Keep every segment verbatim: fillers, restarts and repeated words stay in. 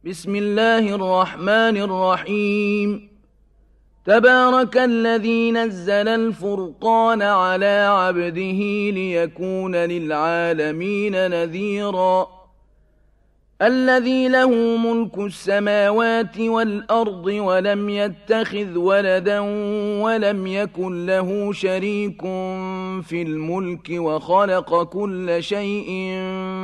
بسم الله الرحمن الرحيم. تبارك الذي نزل الفرقان على عبده ليكون للعالمين نذيرا. الذي له ملك السماوات والأرض ولم يتخذ ولدا ولم يكن له شريك في الملك وخلق كل شيء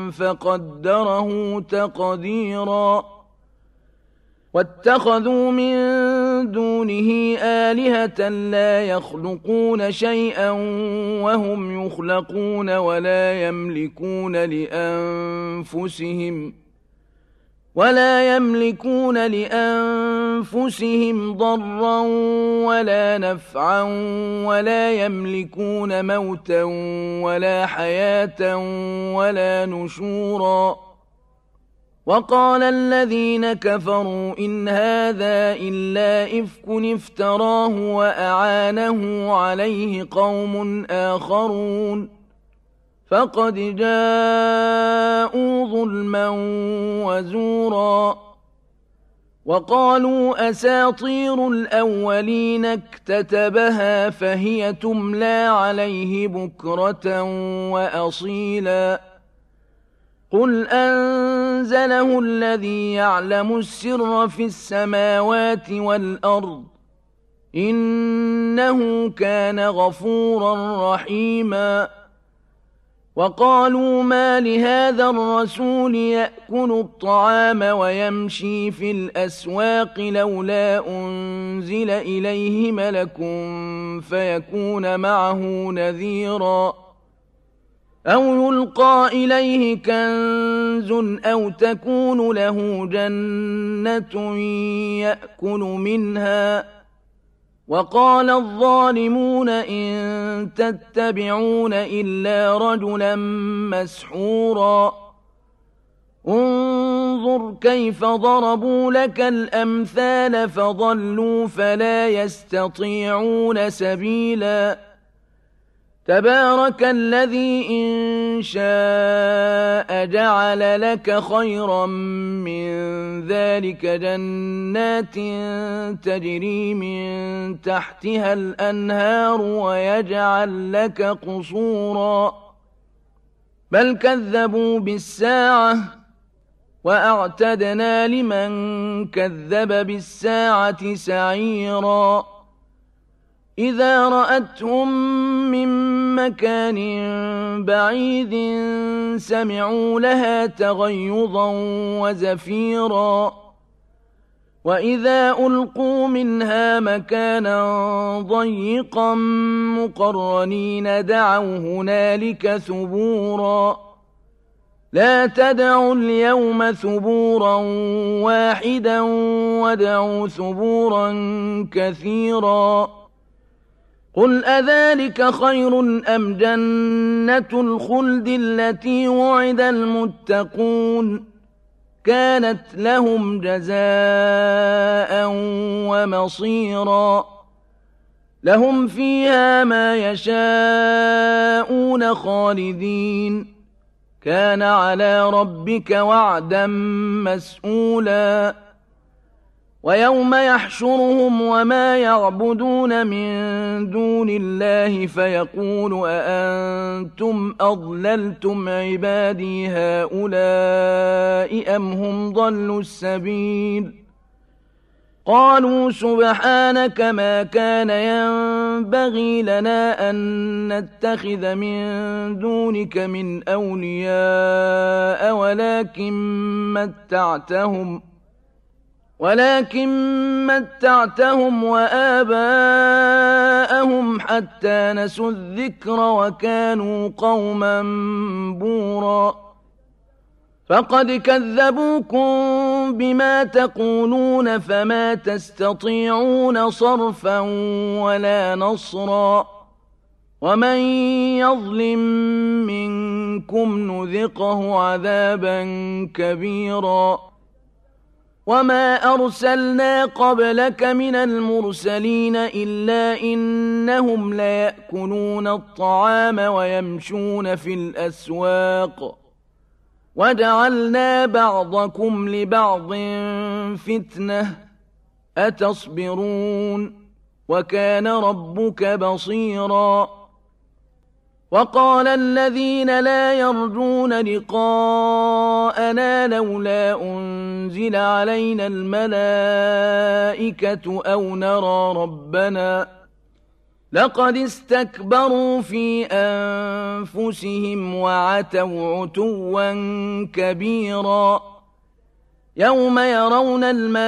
فقدره تقديرا. واتخذوا من دونه آلهة لا يخلقون شيئا وهم يخلقون ولا يملكون لأنفسهم ولا يملكون لأنفسهم ضرا ولا نفعا ولا يملكون موتا ولا حياة ولا نشورا. وقال الذين كفروا إن هذا إلا إفك افتراه وأعانه عليه قوم آخرون فقد جاءوا ظلما وزورا. وقالوا أساطير الأولين اكتتبها فهي تملى عليه بكرة وأصيلا. قل أنزله الذي يعلم السر في السماوات والأرض إنه كان غفورا رحيما. وقالوا ما لهذا الرسول يأكل الطعام ويمشي في الأسواق لولا أنزل إليه ملك فيكون معه نذيرا أو يلقى إليه كنز أو تكون له جنة يأكل منها. وقال الظالمون إن تتبعون إلا رجلا مسحورا. انظر كيف ضربوا لك الأمثال فضلوا فلا يستطيعون سبيلا. تبارك الذي إن شاء جعل لك خيرا من ذلك جنات تجري من تحتها الأنهار ويجعل لك قصورا. بل كذبوا بالساعة وأعتدنا لمن كذب بالساعة سعيرا. إذا رأتهم من مكان بعيد سمعوا لها تغيظا وزفيرا. وإذا ألقوا منها مكانا ضيقا مقرنين دعوا هنالك ثبورا. لا تدعوا اليوم ثبورا واحدا وادعوا ثبورا كثيرا. قل أذلك خير أم جنة الخلد التي وعد المتقون كانت لهم جزاء ومصيرا. لهم فيها ما يشاءون خالدين كان على ربك وعدا مسئولا. ويوم يحشرهم وما يعبدون من دون الله فيقول أأنتم أضللتم عبادي هؤلاء أم هم ضلوا السبيل. قالوا سبحانك ما كان ينبغي لنا أن نتخذ من دونك من أولياء ولكن متعتهم ولكن متعتهم وآباءهم حتى نسوا الذكر وكانوا قوما بورا. فقد كذبوكم بما تقولون فما تستطيعون صرفا ولا نصرا. ومن يظلم منكم نذقه عذابا كبيرا. وما أرسلنا قبلك من المرسلين إلا إنهم ليأكلون الطعام ويمشون في الأسواق وجعلنا بعضكم لبعض فتنة أتصبرون وكان ربك بصيرا وقال الذين لا يرجون لقاءنا لولا أنزل علينا الملائكة أو نرى ربنا لقد استكبروا في أنفسهم وعتوا عتوا كبيرا يوم يرون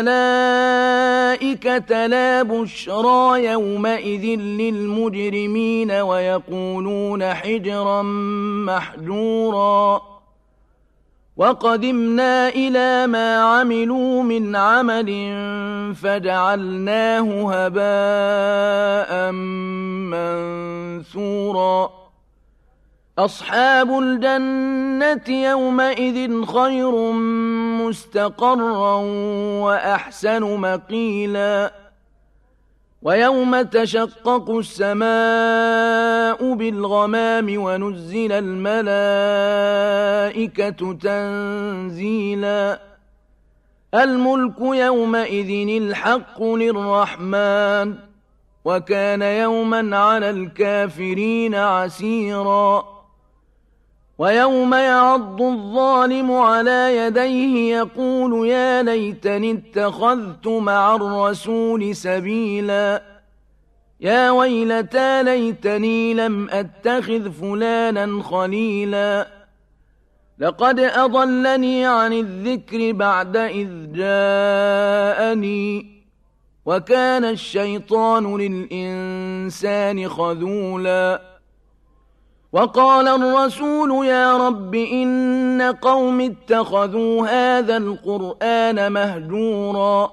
الملائكة لا بشرى يومئذ للمجرمين ويقولون حجرا محجورا وقدمنا إلى ما عملوا من عمل فجعلناه هباء منثورا أصحاب الجنة يومئذ خير مستقرا وأحسن مقيلا ويوم تشقق السماء بالغمام ونزل الملائكة تنزيلا الملك يومئذ الحق للرحمن وكان يوما على الكافرين عسيرا ويوم يعض الظالم على يديه يقول يا ليتني اتخذت مع الرسول سبيلا يا ويلتى ليتني لم أتخذ فلانا خليلا لقد أضلني عن الذكر بعد إذ جاءني وكان الشيطان للإنسان خذولا وقال الرسول يا رب إن قوم اتخذوا هذا القرآن مهجورا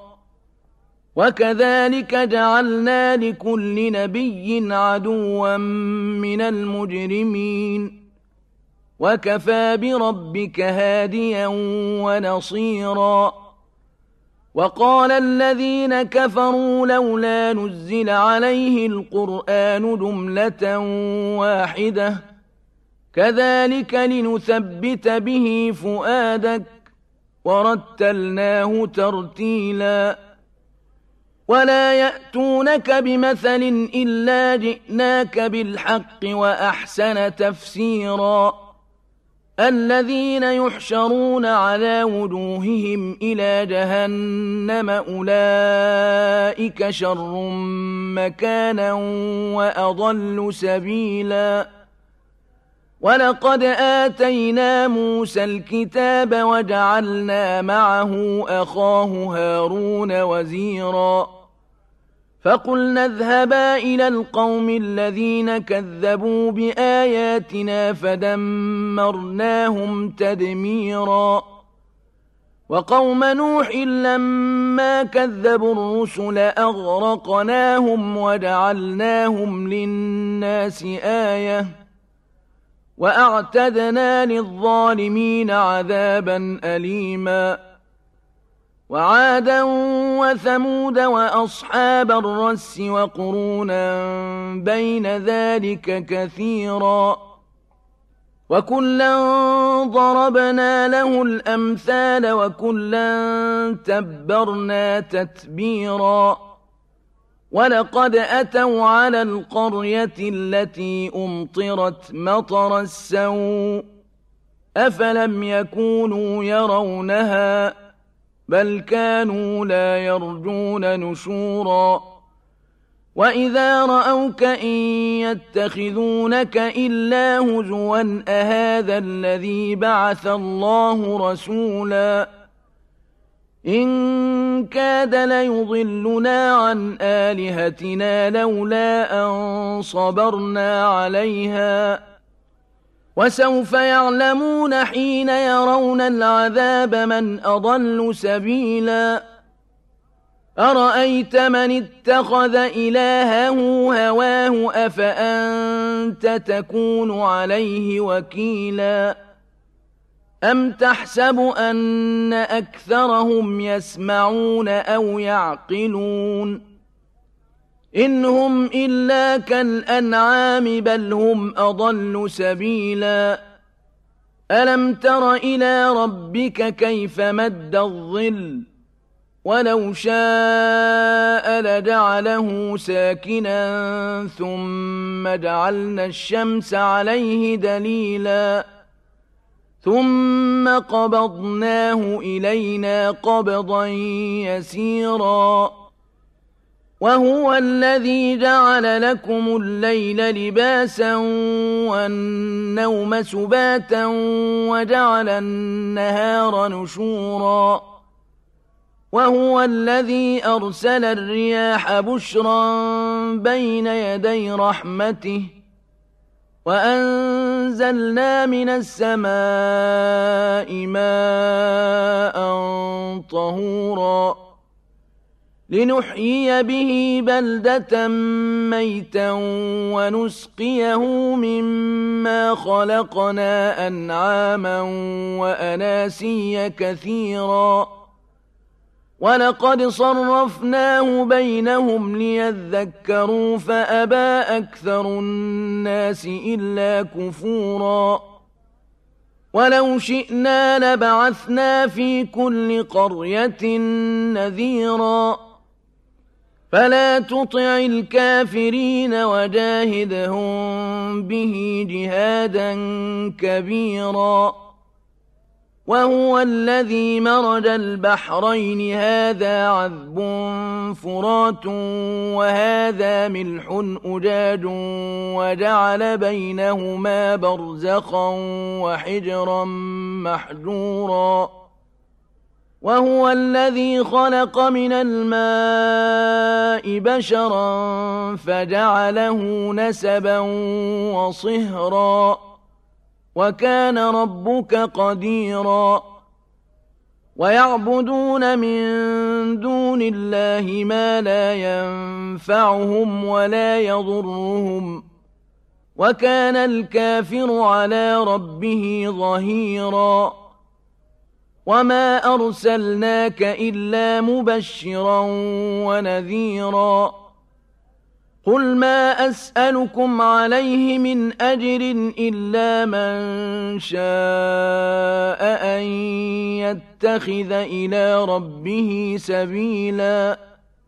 وكذلك جعلنا لكل نبي عدوا من المجرمين وكفى بربك هاديا ونصيرا وقال الذين كفروا لولا نزل عليه القرآن جملة واحدة كذلك لنثبت به فؤادك ورتلناه ترتيلا ولا يأتونك بمثل إلا جئناك بالحق وأحسن تفسيرا الذين يحشرون على وجوههم إلى جهنم أولئك شر مكانا وأضل سبيلا ولقد آتينا موسى الكتاب وجعلنا معه أخاه هارون وزيرا فقلنا اذهبا إلى القوم الذين كذبوا بآياتنا فدمرناهم تدميرا وقوم نوح لما كذبوا الرسل أغرقناهم وجعلناهم للناس آية وأعتدنا للظالمين عذابا أليما وعادا وثمود وأصحاب الرس وقرونا بين ذلك كثيرا وكلا ضربنا له الأمثال وكلا تبرنا تتبيرا ولقد أتوا على القرية التي أمطرت مطر السوء أفلم يكونوا يرونها بل كانوا لا يرجون نشورا وإذا رأوك إن يتخذونك إلا هزوا أهذا الذي بعث الله رسولا إن كاد ليضلنا عن آلهتنا لولا أن صبرنا عليها وسوف يعلمون حين يرون العذاب من أضل سبيلا أرأيت من اتخذ إلهه هواه أفأنت تكون عليه وكيلا أم تحسب أن أكثرهم يسمعون أو يعقلون إن هم إلا كالأنعام بل هم أضل سبيلا ألم تر إلى ربك كيف مد الظل ولو شاء لجعله ساكنا ثم جعلنا الشمس عليه دليلا ثم قبضناه إلينا قبضا يسيرا وهو الذي جعل لكم الليل لباسا والنوم سباتا وجعل النهار نشورا وهو الذي أرسل الرياح بشرا بين يدي رحمته وأنزلنا من السماء ماء طهورا لنحيي به بلدة ميتا ونسقيه مما خلقنا أنعاما وأناسيا كثيرا ولقد صرفناه بينهم ليذكروا فأبى أكثر الناس إلا كفورا ولو شئنا لبعثنا في كل قرية نذيرا فلا تطع الكافرين وجاهدهم به جهادا كبيرا وهو الذي مرج البحرين هذا عذب فرات وهذا ملح أجاج وجعل بينهما برزخا وحجرا محجورا وهو الذي خلق من الماء بشرا فجعله نسبا وصهرا وكان ربك قديرا ويعبدون من دون الله ما لا ينفعهم ولا يضرهم وكان الكافر على ربه ظهيرا وما أرسلناك إلا مبشرا ونذيرا قل ما أسألكم عليه من أجر إلا من شاء أن يتخذ إلى ربه سبيلا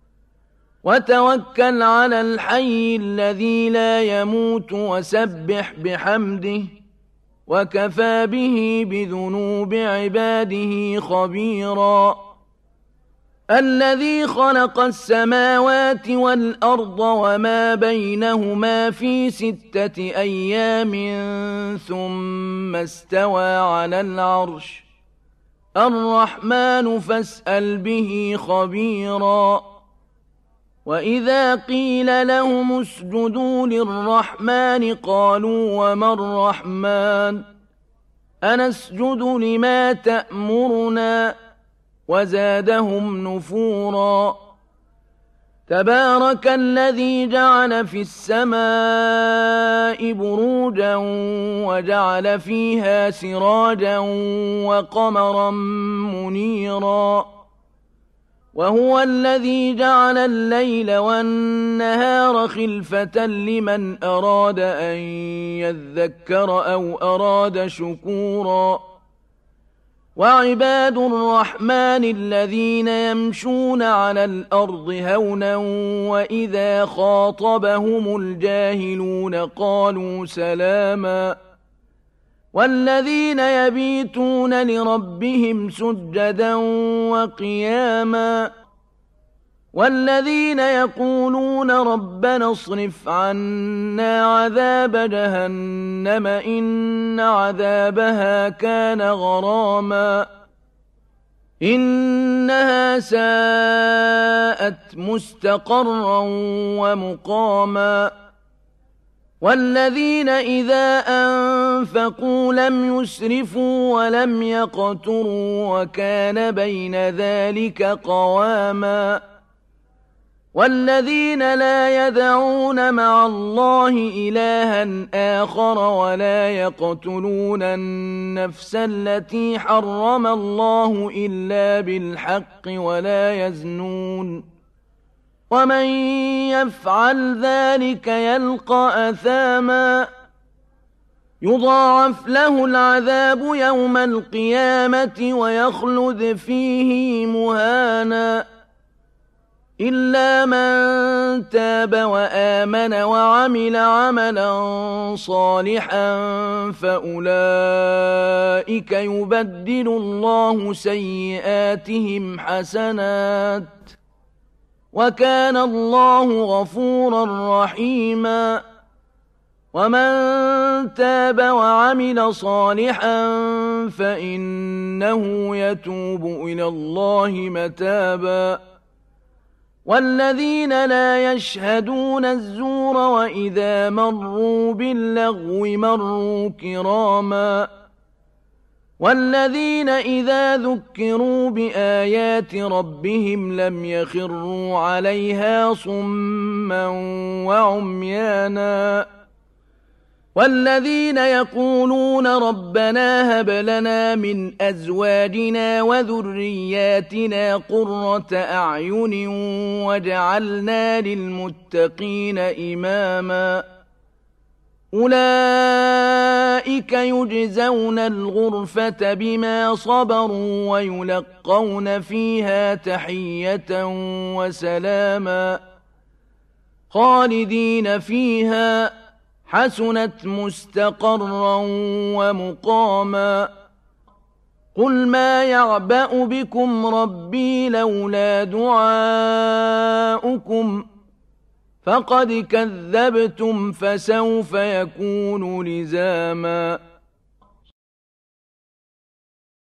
وتوكل على الحي الذي لا يموت وسبح بحمده وكفى به بذنوب عباده خبيرا الذي خلق السماوات والأرض وما بينهما في ستة أيام ثم استوى على العرش الرحمن فاسأل به خبيرا وإذا قيل لهم اسجدوا للرحمن قالوا وما الرحمن أنسجد لما تأمرنا وزادهم نفورا تبارك الذي جعل في السماء بروجا وجعل فيها سراجا وقمرا منيرا وهو الذي جعل الليل والنهار خلفة لمن أراد أن يذكر أو أراد شكورا وعباد الرحمن الذين يمشون على الأرض هونا وإذا خاطبهم الجاهلون قالوا سلاما والذين يبيتون لربهم سجدا وقياما والذين يقولون ربنا اصرف عنا عذاب جهنم إن عذابها كان غراما إنها ساءت مستقرا ومقاما والذين إذا أنفقوا لم يسرفوا ولم يقتروا وكان بين ذلك قواما والذين لا يدعون مع الله إلها آخر ولا يقتلون النفس التي حرم الله إلا بالحق ولا يزنون ومن يفعل ذلك يلقى أثاما يضاعف له العذاب يوم القيامة ويخلد فيه مهانا إلا من تاب وآمن وعمل عملا صالحا فأولئك يبدل الله سيئاتهم حسنات وكان الله غفورا رحيما ومن تاب وعمل صالحا فإنه يتوب إلى الله متابا والذين لا يشهدون الزور وإذا مروا باللغو مروا كراما والذين إذا ذكروا بآيات ربهم لم يخروا عليها صما وعميانا والذين يقولون ربنا هب لنا من أزواجنا وذرياتنا قرة أعين واجعلنا للمتقين إماما أولئك يجزون الغرفة بما صبروا ويلقون فيها تحية وسلاما خالدين فيها حسنت مستقرا ومقاما قل ما يعبأ بكم ربي لولا دعاؤكم فقد كذبتم فسوف يكون لزاما